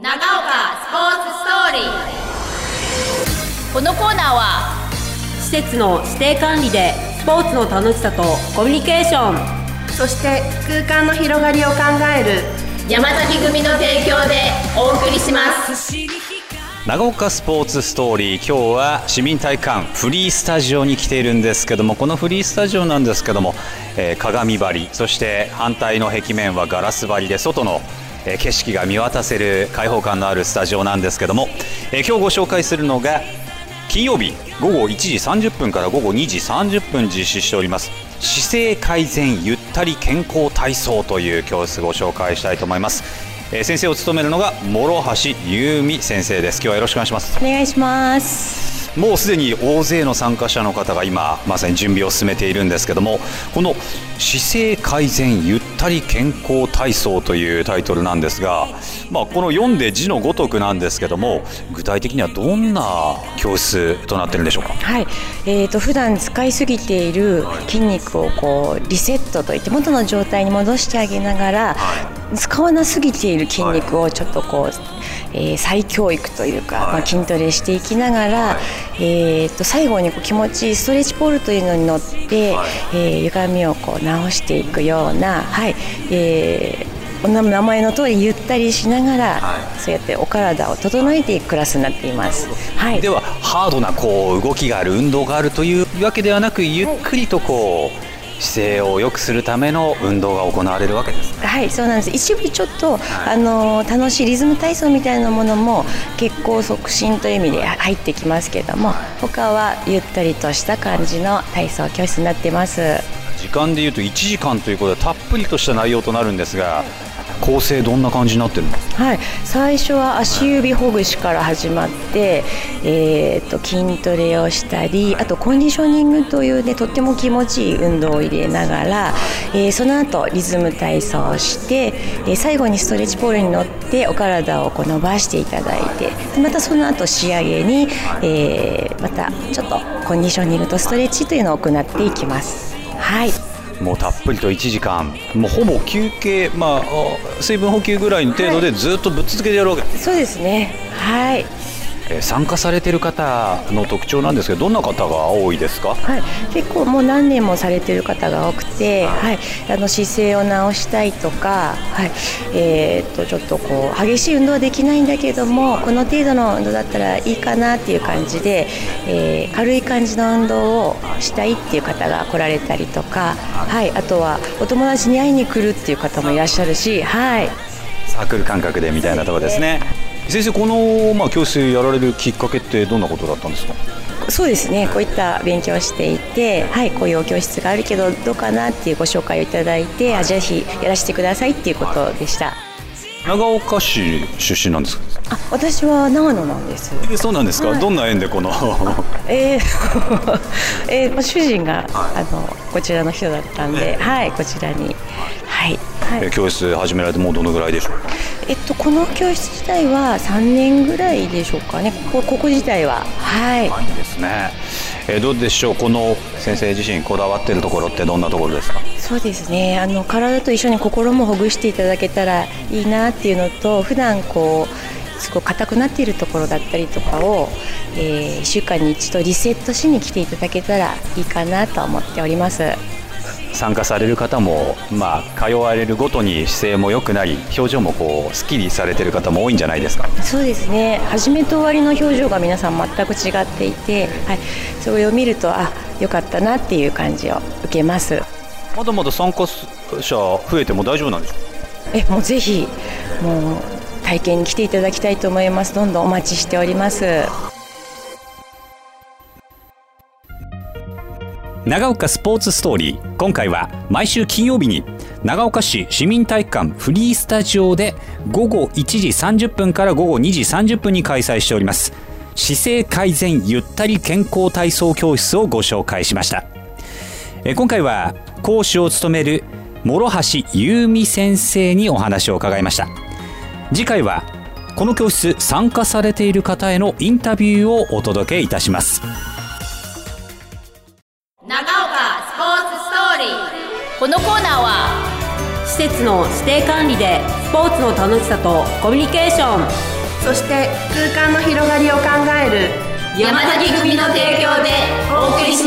長岡スポーツストーリー。このコーナーは施設の指定管理でスポーツの楽しさとコミュニケーション、 そして空間の広がりを考える山崎組の提供でお送りします。 長岡スポーツストーリー、今日は市民体育館フリースタジオに来ているんですけども、このフリースタジオなんですけども、鏡張り、そして反対の壁面はガラス張りで外の景色が見渡せる開放感のあるスタジオなんですけども、今日ご紹介するのが金曜日午後1時30分から午後2時30分実施しております姿勢改善ゆったり健康体操という教室をご紹介したいと思います。先生を務めるのが諸橋優美先生です。今日はよろしくお願いします。 お願いします。 もうすでに大勢の参加者の方が今まさに準備を進めているんですけども、この姿勢改善ゆったり健康体操というタイトルなんですが、この読んで字のごとくなんですけども、具体的にはどんな教室となっているんでしょうか。 はい、普段使いすぎている筋肉をリセットといって元の状態に戻してあげながら、使わなすぎている筋肉をちょっと再教育というか、筋トレしていきながら、最後に気持ちいいストレッチポールというのに乗って、歪みを直していくような、名前の通りゆったりしながら、そうやってお体を整えていくクラスになっています。 ではハードな動きがある、運動があるというわけではなく、ゆっくりと姿勢を良くするための運動が行われるわけですね。 はい、そうなんです。一部ちょっと、楽しいリズム体操みたいなものも血行促進という意味で入ってきますけども、他はゆったりとした感じの体操教室になっています。 時間でいうと1時間ということでたっぷりとした内容となるんですが、構成どんな感じになってるんですか。 はい、最初は足指ほぐしから始まって、筋トレをしたり、あとコンディショニングというね、とっても気持ちいい運動を入れながら、その後リズム体操をして、最後にストレッチポールに乗ってお体を伸ばしていただいて、またその後仕上げに、またちょっとコンディショニングとストレッチというのを行っていきます。はい、 もうたっぷりと1時間、もうほぼ休憩、水分補給ぐらいの程度でずっとぶっ続けてやるわけです。 そうですね。はい。 参加されている方の特徴なんですけど、どんな方が多いですか。 はい、結構もう何年もされている方が多くて、姿勢を直したいとか、ちょっと激しい運動はできないんだけども、この程度の運動だったらいいかなっていう感じで、軽い感じの運動をしたいっていう方が来られたりとか、あとはお友達に会いに来るっていう方もいらっしゃるし、 サークル感覚でみたいなところですね。先生、この、教室やられるきっかけってどんなことだったんですか。 そうですね、こういった勉強をしていて、こういう教室があるけどどうかなっていうご紹介をいただいて、ぜひやらせてくださいっていうことでした。 長岡市出身なんですか。 私は長野なんです。 そうなんですか。どんな縁でこの主人がこちらの人だったんで、こちらに教室始められてもうどのぐらいでしょうか。 この教室自体は3年ぐらいでしょうかね。ここ自体は。 いいですね。どうでしょう、この先生自身こだわっているところってどんなところですか。 そうですね、体と一緒に心もほぐしていただけたらいいなっていうのと、普段すごい硬くなっているところだったりとかを、1週間に一度リセットしに来ていただけたらいいかなと思っております。 参加される方も、通われるごとに姿勢も良くなり、表情もすっきりされている方も多いんじゃないですか。 そうですね、始めと終わりの表情が皆さん全く違っていて、それを見ると良かったなっていう感じを受けます。 まだまだ参加者増えても大丈夫なんでしょうか。 もうぜひ体験に来ていただきたいと思います。どんどんお待ちしております。 長岡スポーツストーリー、今回は毎週金曜日に長岡市市民体育館フリースタジオで午後1時30分から午後2時30分に開催しております姿勢改善ゆったり健康体操教室をご紹介しました。今回は講師を務める諸橋優美先生にお話を伺いました。次回はこの教室参加されている方へのインタビューをお届けいたします。 長岡スポーツストーリー。このコーナーは施設スの指定管理でスポーツの楽しさとコミュニケーション、 そして空間の広がりを考える山崎組の提供でお送りします。